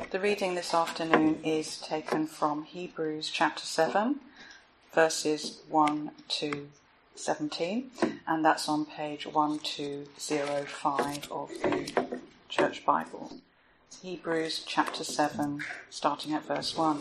The reading this afternoon is taken from Hebrews chapter 7, verses 1 to 17, and that's on page 1205 of the Church Bible. Hebrews chapter 7, starting at verse 1.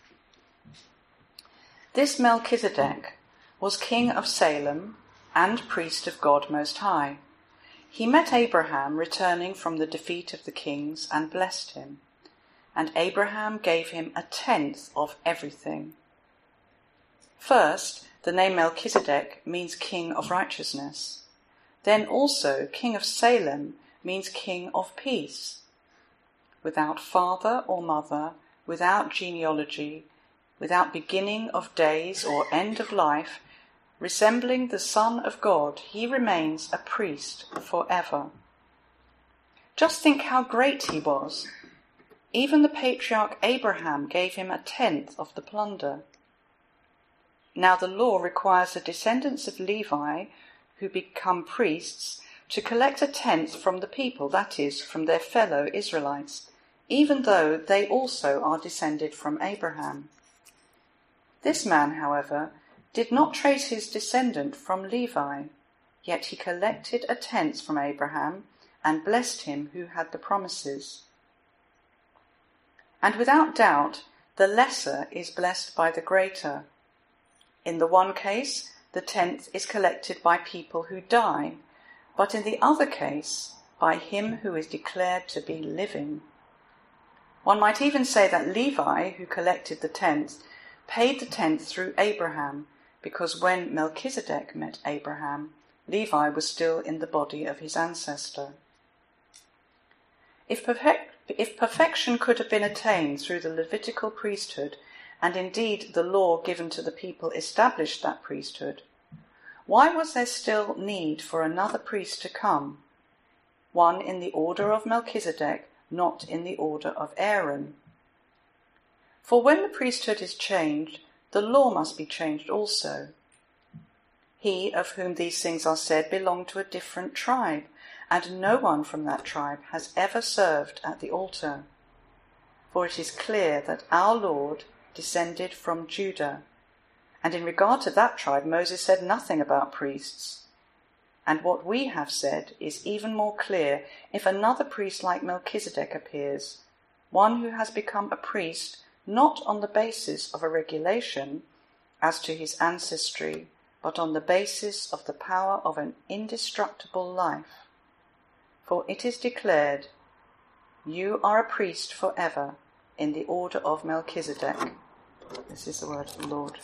This Melchizedek was king of Salem and priest of God Most High. He met Abraham returning from the defeat of the kings and blessed him. And Abraham gave him 1/10 of everything. First, the name Melchizedek means king of righteousness. Then also, king of Salem means king of peace. Without father or mother, without genealogy, without beginning of days or end of life, resembling the Son of God, he remains a priest forever. Just think how great he was. Even the patriarch Abraham gave him 1/10 of the plunder. Now the law requires the descendants of Levi, who become priests, to collect 1/10 from the people, that is, from their fellow Israelites, even though they also are descended from Abraham. This man, however, did not trace his descent from Levi, yet he collected 1/10 from Abraham and blessed him who had the promises. And without doubt, the lesser is blessed by the greater. In the one case, the 1/10 is collected by people who die, but in the other case, by him who is declared to be living. One might even say that Levi, who collected the 1/10, paid the 1/10 through Abraham, because when Melchizedek met Abraham, Levi was still in the body of his ancestor. If perfection could have been attained through the Levitical priesthood, and indeed the law given to the people established that priesthood, why was there still need for another priest to come, one in the order of Melchizedek, not in the order of Aaron? For when the priesthood is changed, the law must be changed also. He of whom these things are said belonged to a different tribe, and no one from that tribe has ever served at the altar. For it is clear that our Lord descended from Judah, and in regard to that tribe Moses said nothing about priests. And what we have said is even more clear if another priest like Melchizedek appears, one who has become a priest not on the basis of a regulation as to his ancestry, but on the basis of the power of an indestructible life. For it is declared, "You are a priest forever in the order of Melchizedek." This is the word of the Lord.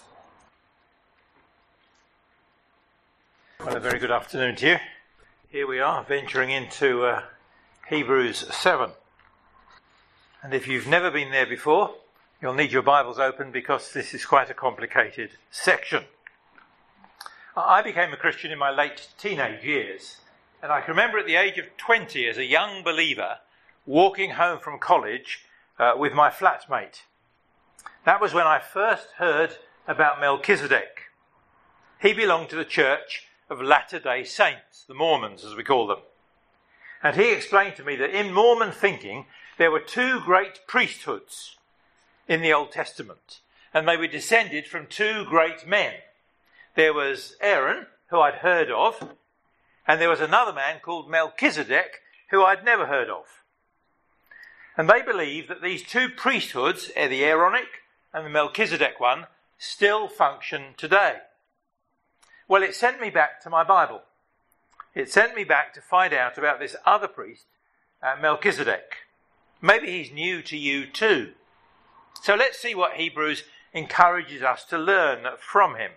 Well, a very good afternoon to you. Here we are, venturing into Hebrews 7. And if you've never been there before, you'll need your Bibles open because this is quite a complicated section. I became a Christian in my late teenage years, and I can remember at the age of 20 as a young believer walking home from college with my flatmate. That was when I first heard about Melchizedek. He belonged to the Church of Latter-day Saints, the Mormons as we call them. And he explained to me that in Mormon thinking there were two great priesthoods in the Old Testament, and they were descended from two great men. There was Aaron, who I'd heard of, and there was another man called Melchizedek, who I'd never heard of. And they believed that these two priesthoods, the Aaronic and the Melchizedek one, still function today. Well, it sent me back to my Bible. It sent me back to find out about this other priest, Melchizedek. Maybe he's new to you too. So let's see what Hebrews encourages us to learn from him.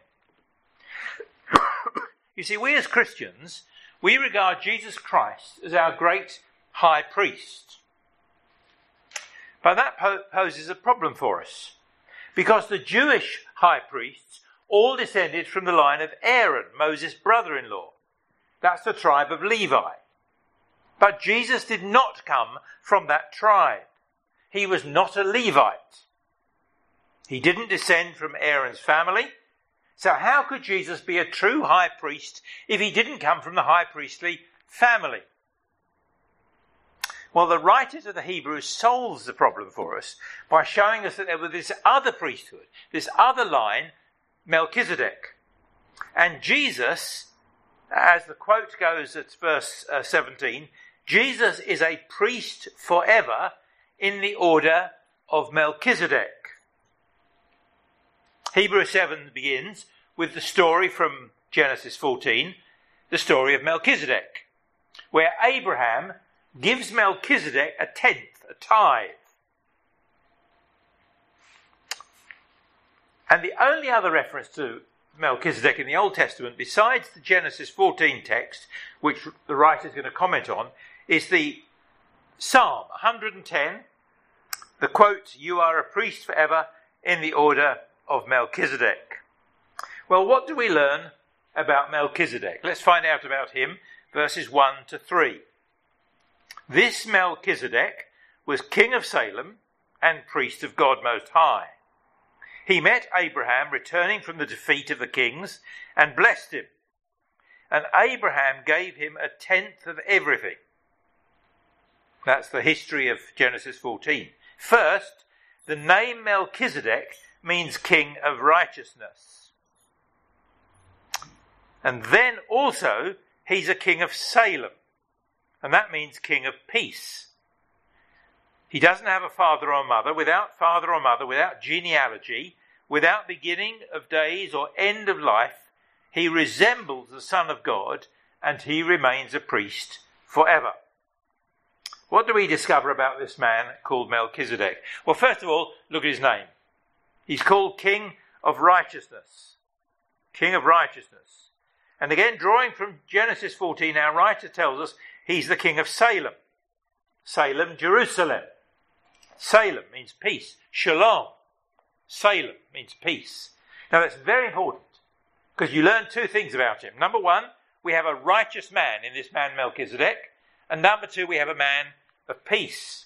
You see, we as Christians, we regard Jesus Christ as our great high priest. But that poses a problem for us, because the Jewish high priests all descended from the line of Aaron, Moses' brother-in-law. That's the tribe of Levi. But Jesus did not come from that tribe. He was not a Levite. He didn't descend from Aaron's family. So how could Jesus be a true high priest if he didn't come from the high priestly family? Well, the writer to the Hebrews solves the problem for us by showing us that there was this other priesthood, this other line, Melchizedek. And Jesus, as the quote goes at verse 17, Jesus is a priest forever in the order of Melchizedek. Hebrews 7 begins with the story from Genesis 14, the story of Melchizedek, where Abraham gives Melchizedek a tenth, a tithe. And the only other reference to Melchizedek in the Old Testament, besides the Genesis 14 text, which the writer is going to comment on, is the Psalm 110, the quote, "You are a priest forever in the order of Melchizedek." Well, what do we learn about Melchizedek? Let's find out about him, verses 1 to 3. This Melchizedek was king of Salem and priest of God Most High. He met Abraham returning from the defeat of the kings and blessed him. And Abraham gave him a tenth of everything. That's the history of Genesis 14. First, the name Melchizedek means king of righteousness. And then also, he's a king of Salem. And that means king of peace. He doesn't have a father or mother, without genealogy, without beginning of days or end of life. He resembles the Son of God, and he remains a priest forever. What do we discover about this man called Melchizedek? Well, first of all, look at his name. He's called King of Righteousness. King of Righteousness. And again, drawing from Genesis 14, our writer tells us he's the king of Salem. Salem, Jerusalem. Salem means peace. Shalom. Salem means peace. Now that's very important, because you learn two things about him. Number one, we have a righteous man in this man Melchizedek. And number two, we have a man of peace.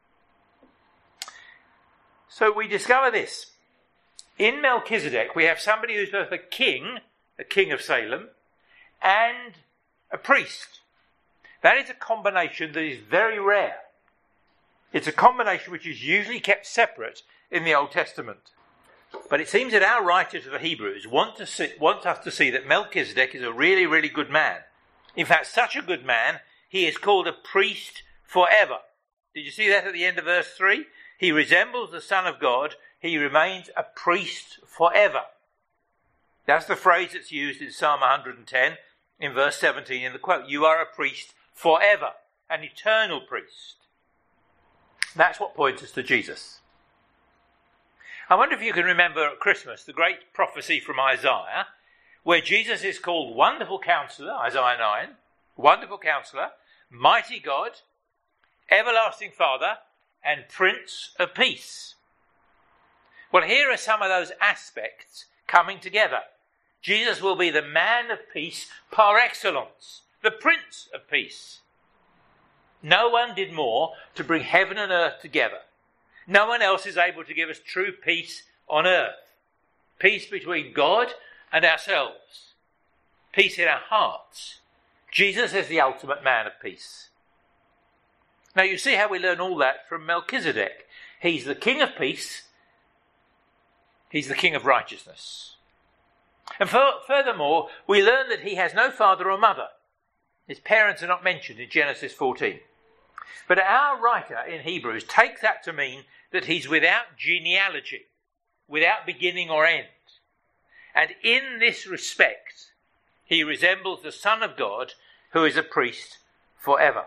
So we discover this. In Melchizedek, we have somebody who's both a king of Salem, and a priest. That is a combination that is very rare. It's a combination which is usually kept separate in the Old Testament. But it seems that our writer to the Hebrews wants us to see that Melchizedek is a really, really good man. In fact, such a good man, he is called a priest forever. Did you see that at the end of verse 3? He resembles the Son of God. He remains a priest forever. That's the phrase that's used in Psalm 110 in verse 17 in the quote. You are a priest forever, an eternal priest. That's what points us to Jesus. I wonder if you can remember at Christmas the great prophecy from Isaiah, where Jesus is called Wonderful Counselor, Isaiah 9, Wonderful Counselor, Mighty God, Everlasting Father, and Prince of Peace. Well, here are some of those aspects coming together. Jesus will be the man of peace par excellence, the Prince of Peace. No one did more to bring heaven and earth together. No one else is able to give us true peace on earth. Peace between God and ourselves. Peace in our hearts. Jesus is the ultimate man of peace. Now you see how we learn all that from Melchizedek. He's the king of peace. He's the king of righteousness. And furthermore, we learn that he has no father or mother. His parents are not mentioned in Genesis 14. But our writer in Hebrews takes that to mean that he's without genealogy, without beginning or end. And in this respect, he resembles the Son of God, who is a priest forever.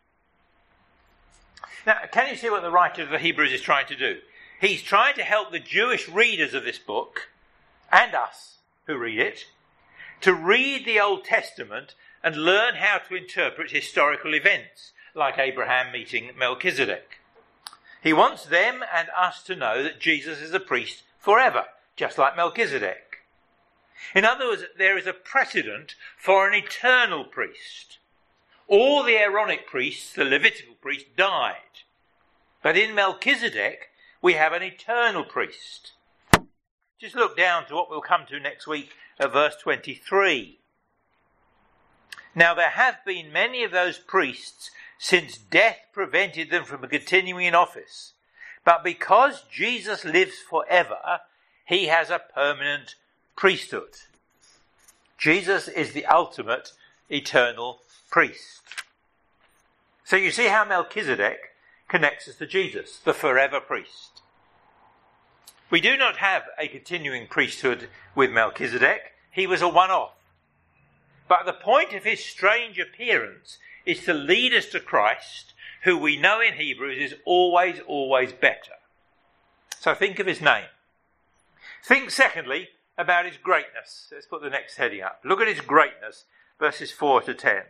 Now, can you see what the writer of the Hebrews is trying to do? He's trying to help the Jewish readers of this book, and us who read it, to read the Old Testament and learn how to interpret historical events, like Abraham meeting Melchizedek. He wants them and us to know that Jesus is a priest forever, just like Melchizedek. In other words, there is a precedent for an eternal priest. All the Aaronic priests, the Levitical priests, died. But in Melchizedek, we have an eternal priest. Just look down to what we'll come to next week at verse 23. Now there have been many of those priests since death prevented them from continuing in office. But because Jesus lives forever, he has a permanent priesthood. Jesus is the ultimate eternal priest. So you see how Melchizedek connects us to Jesus, the forever priest. We do not have a continuing priesthood with Melchizedek. He was a one-off. But the point of his strange appearance is to lead us to Christ, who we know in Hebrews is always, always better. So think of his name. Think, secondly, about his greatness. Let's put the next heading up. Look at his greatness, verses 4 to 10.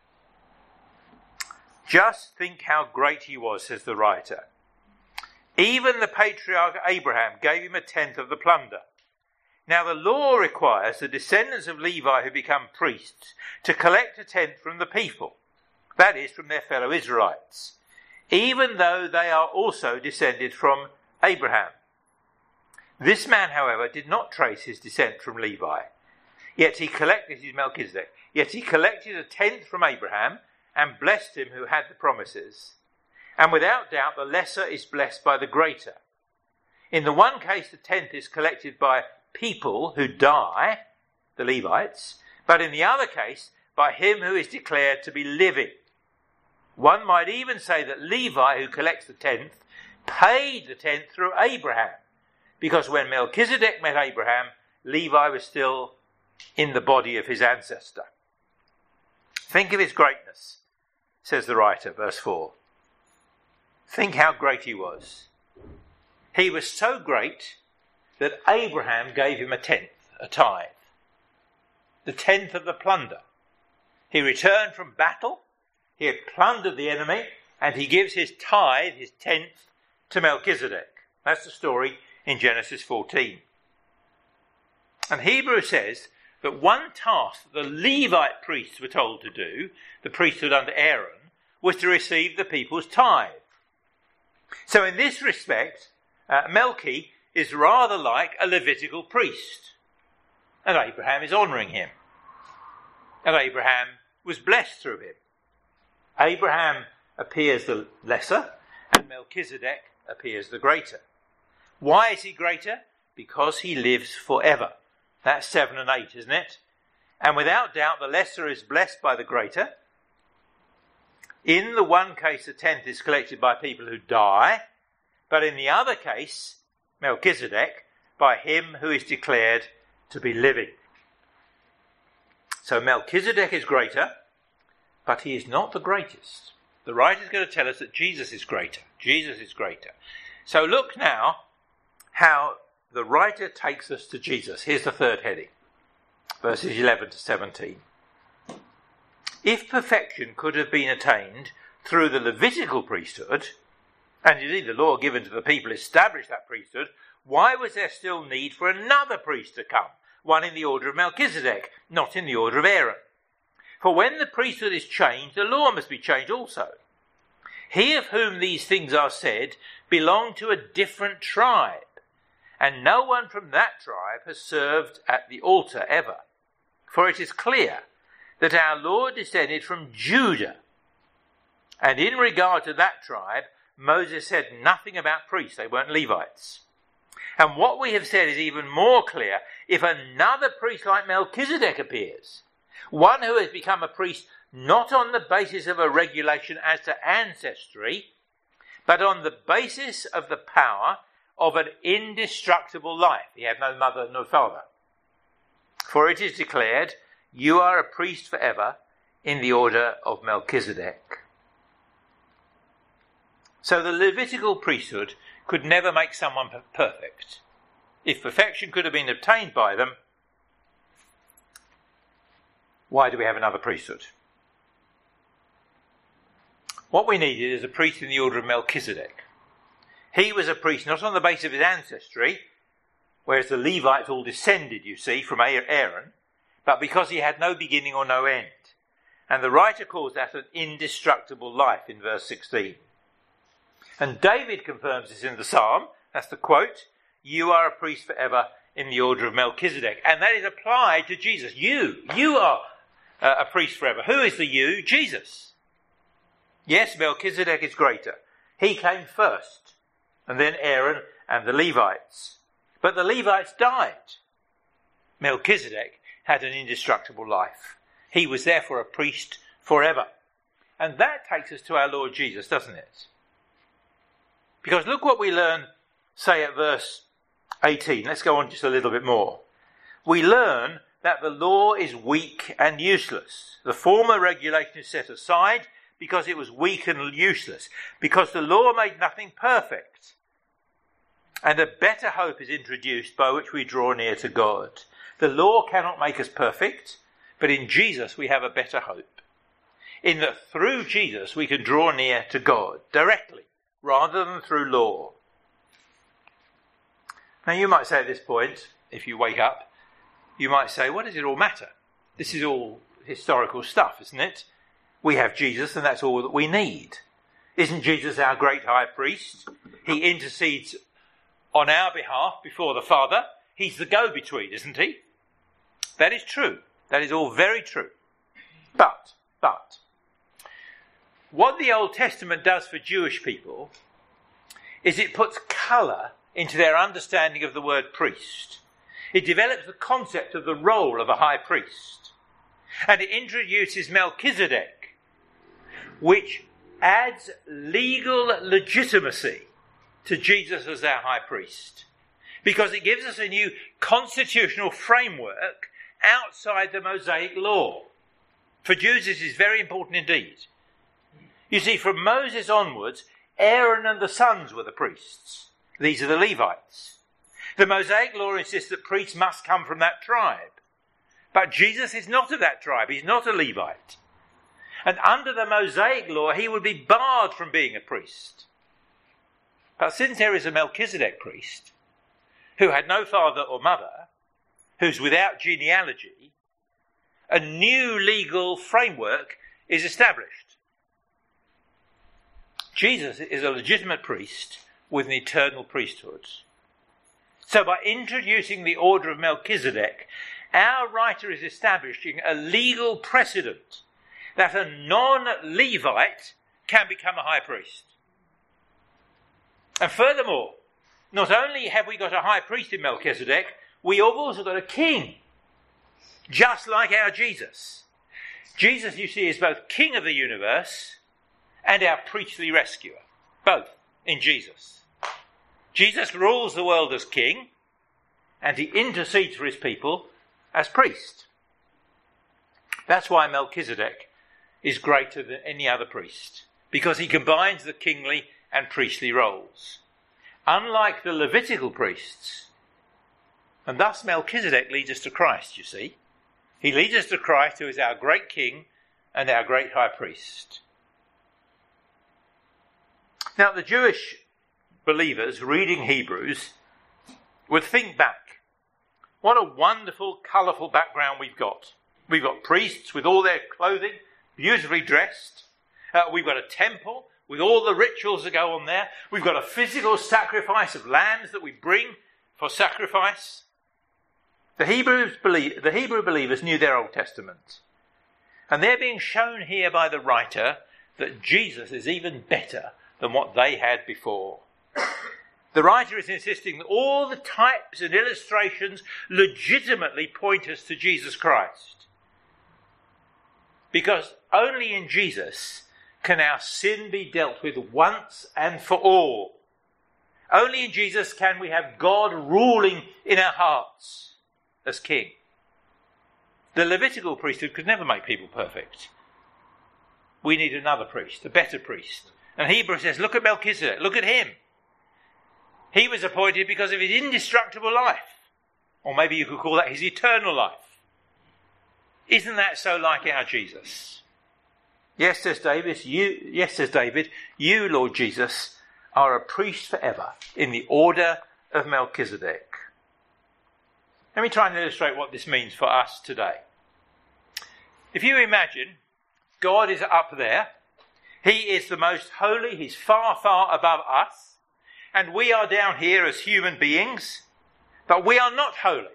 Just think how great he was, says the writer. Even the patriarch Abraham gave him a tenth of the plunder. Now the law requires the descendants of Levi who become priests to collect a tenth from the people, that is, from their fellow Israelites, even though they are also descended from Abraham. This man, however, did not trace his descent from Levi, yet he collected his Melchizedek, yet he collected a tenth from Abraham and blessed him who had the promises. And without doubt the lesser is blessed by the greater. In the one case the tenth is collected by people who die, the Levites, but in the other case by him who is declared to be living. One might even say that Levi, who collects the tenth, paid the tenth through Abraham, because when Melchizedek met Abraham, Levi was still in the body of his ancestor. Think of his greatness, says the writer, verse 4. Think how great he was. He was so great that Abraham gave him a tenth, a tithe. The tenth of the plunder. He returned from battle, he had plundered the enemy, and he gives his tithe, his tenth, to Melchizedek. That's the story in Genesis 14. And Hebrews says that one task that the Levite priests were told to do, the priesthood under Aaron, was to receive the people's tithe. So in this respect, Melchi is rather like a Levitical priest. And Abraham is honouring him. And Abraham was blessed through him. Abraham appears the lesser, and Melchizedek appears the greater. Why is he greater? Because he lives forever. That's 7 and 8, isn't it? And without doubt the lesser is blessed by the greater. In the one case the tenth is collected by people who die, but in the other case, Melchizedek, by him who is declared to be living. So Melchizedek is greater, but he is not the greatest. The writer is going to tell us that Jesus is greater. Jesus is greater. So look now how the writer takes us to Jesus. Here's the third heading, verses 11 to 17. If perfection could have been attained through the Levitical priesthood, and indeed the law given to the people established that priesthood, why was there still need for another priest to come, one in the order of Melchizedek, not in the order of Aaron? For when the priesthood is changed, the law must be changed also. He of whom these things are said belonged to a different tribe, and no one from that tribe has served at the altar ever. For it is clear that our Lord descended from Judah, and in regard to that tribe, Moses said nothing about priests. They weren't Levites. And what we have said is even more clear. If another priest like Melchizedek appears, one who has become a priest not on the basis of a regulation as to ancestry, but on the basis of the power of an indestructible life. He had no mother, no father. For it is declared, you are a priest forever in the order of Melchizedek. So the Levitical priesthood could never make someone perfect. If perfection could have been obtained by them, why do we have another priesthood? What we needed is a priest in the order of Melchizedek. He was a priest not on the basis of his ancestry, whereas the Levites all descended, you see, from Aaron, but because he had no beginning or no end. And the writer calls that an indestructible life in verse 16. And David confirms this in the psalm. That's the quote. You are a priest forever in the order of Melchizedek. And that is applied to Jesus. You are a priest forever. Who is the you? Jesus. Yes, Melchizedek is greater. He came first, and then Aaron and the Levites. But the Levites died. Melchizedek had an indestructible life. He was therefore a priest forever. And that takes us to our Lord Jesus, doesn't it? Because look what we learn, say at verse 18. Let's go on just a little bit more. We learn that the law is weak and useless. The former regulation is set aside because it was weak and useless, because the law made nothing perfect. And a better hope is introduced by which we draw near to God. The law cannot make us perfect, but in Jesus we have a better hope. In that through Jesus we can draw near to God directly, rather than through law. Now you might say at this point, if you wake up, you might say, what does it all matter? This is all historical stuff, isn't it? We have Jesus and that's all that we need. Isn't Jesus our great high priest? He intercedes on our behalf before the Father. He's the go-between, isn't he? That is true. That is all very true. But, what the Old Testament does for Jewish people is it puts colour into their understanding of the word priest. It develops the concept of the role of a high priest. And it introduces Melchizedek, which adds legal legitimacy to Jesus as our high priest. Because it gives us a new constitutional framework outside the Mosaic law. For Jews this is very important indeed. You see, from Moses onwards, Aaron and the sons were the priests. These are the Levites. The Mosaic law insists that priests must come from that tribe. But Jesus is not of that tribe. He's not a Levite. And under the Mosaic law, he would be barred from being a priest. But since there is a Melchizedek priest, who had no father or mother, who's without genealogy, a new legal framework is established. Jesus is a legitimate priest with an eternal priesthood. So by introducing the order of Melchizedek, our writer is establishing a legal precedent that a non-Levite can become a high priest. And furthermore, not only have we got a high priest in Melchizedek, we have also got a king, just like our Jesus. Jesus, you see, is both king of the universe and our priestly rescuer, both in Jesus. Jesus rules the world as king, and he intercedes for his people as priest. That's why Melchizedek is greater than any other priest, because he combines the kingly and priestly roles. Unlike the Levitical priests, and thus Melchizedek leads us to Christ, you see. He leads us to Christ, who is our great king and our great high priest. Now, the Jewish believers reading Hebrews would think back. What a wonderful, colourful background we've got. We've got priests with all their clothing, beautifully dressed. We've got a temple with all the rituals that go on there. We've got a physical sacrifice of lambs that we bring for sacrifice. The Hebrew believers knew their Old Testament. And they're being shown here by the writer that Jesus is even better than what they had before. The writer is insisting that all the types and illustrations legitimately point us to Jesus Christ. Because only in Jesus can our sin be dealt with once and for all. Only in Jesus can we have God ruling in our hearts as king. The Levitical priesthood could never make people perfect. We need another priest, a better priest. And Hebrews says, look at Melchizedek, look at him. He was appointed because of his indestructible life. Or maybe you could call that his eternal life. Isn't that so like our Jesus? Yes, says David, you, Lord Jesus, are a priest forever in the order of Melchizedek. Let me try and illustrate what this means for us today. If you imagine God is up there, he is the most holy, he's far, far above us, and we are down here as human beings, but we are not holy.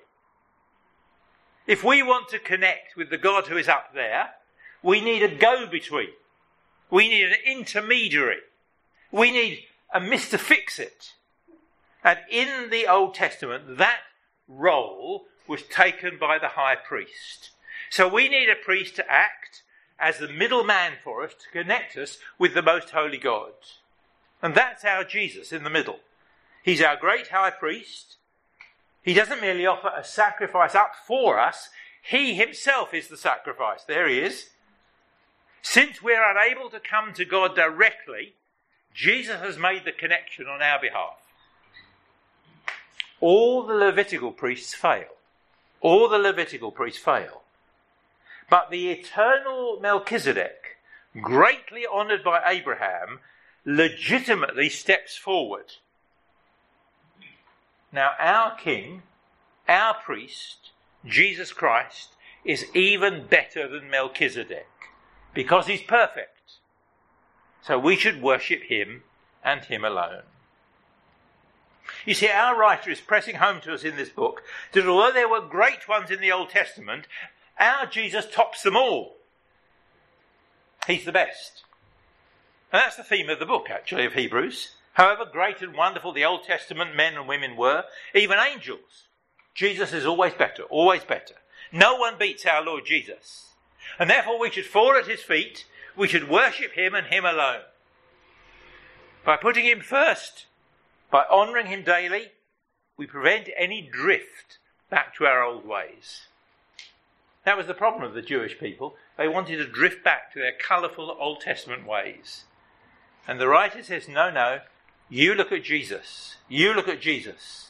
If we want to connect with the God who is up there, we need a go-between. We need an intermediary. We need a Mr. Fix-It. And in the Old Testament, that role was taken by the high priest. So we need a priest to act as the middleman for us, to connect us with the most holy God. And that's our Jesus in the middle. He's our great high priest. He doesn't merely offer a sacrifice up for us. He himself is the sacrifice. There he is. Since we're unable to come to God directly, Jesus has made the connection on our behalf. All the Levitical priests fail. All the Levitical priests fail. But the eternal Melchizedek, greatly honoured by Abraham, legitimately steps forward. Now our King, our priest, Jesus Christ, is even better than Melchizedek because he's perfect. So we should worship him and him alone. You see, our writer is pressing home to us in this book that although there were great ones in the Old Testament, our Jesus tops them all. He's the best. And that's the theme of the book, actually, of Hebrews. However great and wonderful the Old Testament men and women were, even angels, Jesus is always better, always better. No one beats our Lord Jesus. And therefore we should fall at his feet, we should worship him and him alone. By putting him first, by honouring him daily, we prevent any drift back to our old ways. That was the problem of the Jewish people. They wanted to drift back to their colourful Old Testament ways. And the writer says, no, you look at Jesus. You look at Jesus.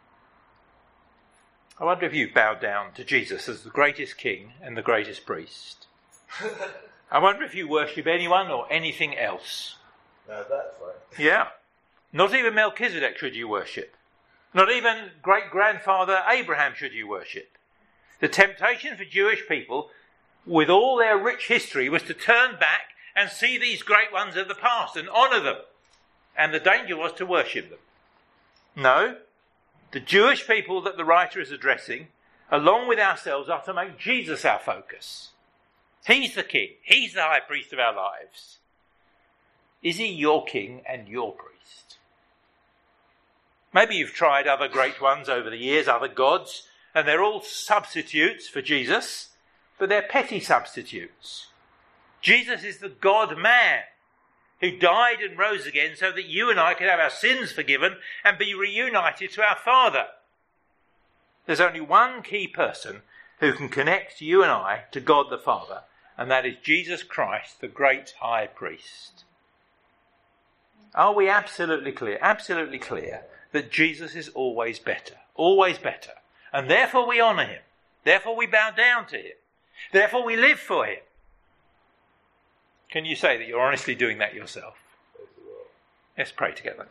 I wonder if you've bowed down to Jesus as the greatest king and the greatest priest. I wonder if you worship anyone or anything else. No, that's right. Yeah. Not even Melchizedek should you worship. Not even great-grandfather Abraham should you worship. The temptation for Jewish people, with all their rich history, was to turn back and see these great ones of the past and honour them. And the danger was to worship them. No, the Jewish people that the writer is addressing, along with ourselves, are to make Jesus our focus. He's the king. He's the high priest of our lives. Is he your king and your priest? Maybe you've tried other great ones over the years, other gods, and they're all substitutes for Jesus, but they're petty substitutes. Jesus is the God-man who died and rose again so that you and I could have our sins forgiven and be reunited to our Father. There's only one key person who can connect you and I to God the Father, and that is Jesus Christ, the great high priest. Are we absolutely clear that Jesus is always better, and therefore we honour him, therefore we bow down to him, therefore we live for him? Can you say that you're honestly doing that yourself? Let's pray together.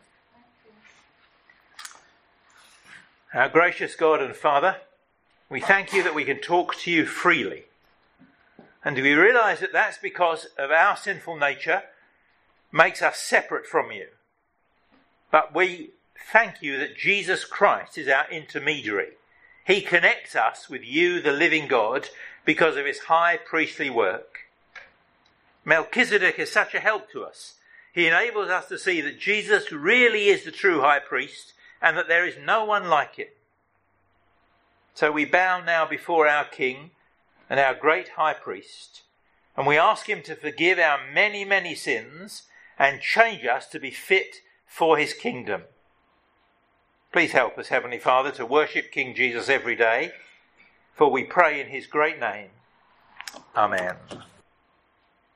Our gracious God and Father, we thank you that we can talk to you freely. And we realise that that's because of our sinful nature makes us separate from you. But we thank you that Jesus Christ is our intermediary. He connects us with you, the living God, because of his high priestly work. Melchizedek is such a help to us. He enables us to see that Jesus really is the true high priest and that there is no one like him. So we bow now before our King and our great high priest, and we ask him to forgive our many, many sins and change us to be fit for his kingdom. Please help us, Heavenly Father, to worship King Jesus every day, for we pray in his great name. Amen.